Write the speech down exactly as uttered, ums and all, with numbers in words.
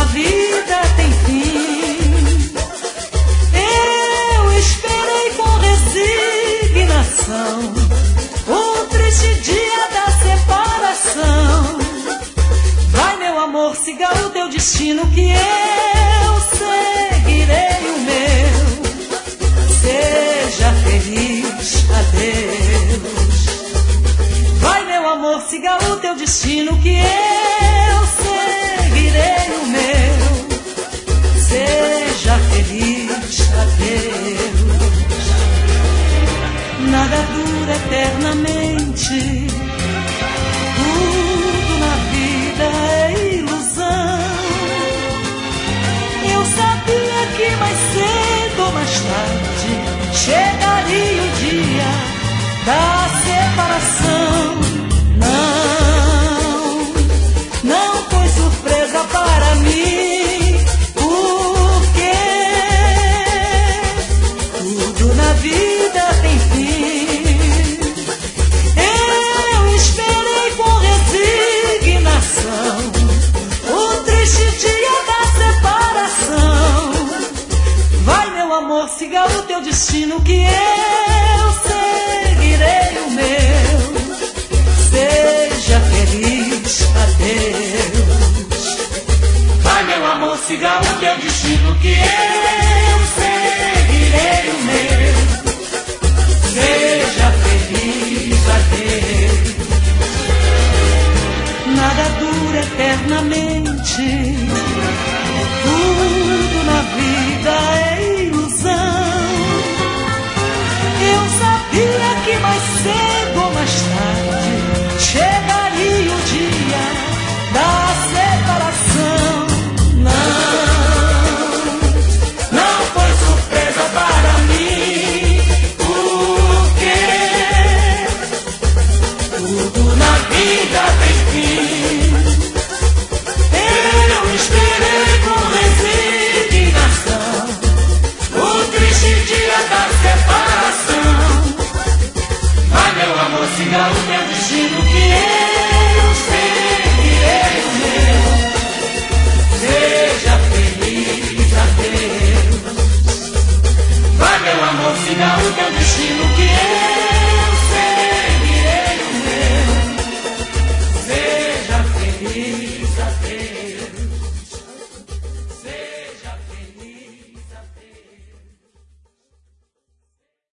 na vida tem fim. Eu esperei com resignação o triste dia da separação. Vai, meu amor, siga o teu destino, que eu seguirei o meu. Seja feliz, adeus. Vai, meu amor, siga o teu destino, que eu seguirei o meu. Seja feliz, adeus. Nada dura eternamente, tudo na vida é ilusão. Eu sabia que mais cedo ou mais tarde chegaria o dia da separação. Não, não foi surpresa para mim, porque tudo na vida tem fim. Eu esperei com resignação o triste dia da separação. Vai, meu amor, siga o teu destino, que eu seguirei o meu. Seja feliz, adeus. Vai, meu amor, siga o teu destino, que eu seguirei o meu. Seja feliz, adeus. Nada dura eternamente,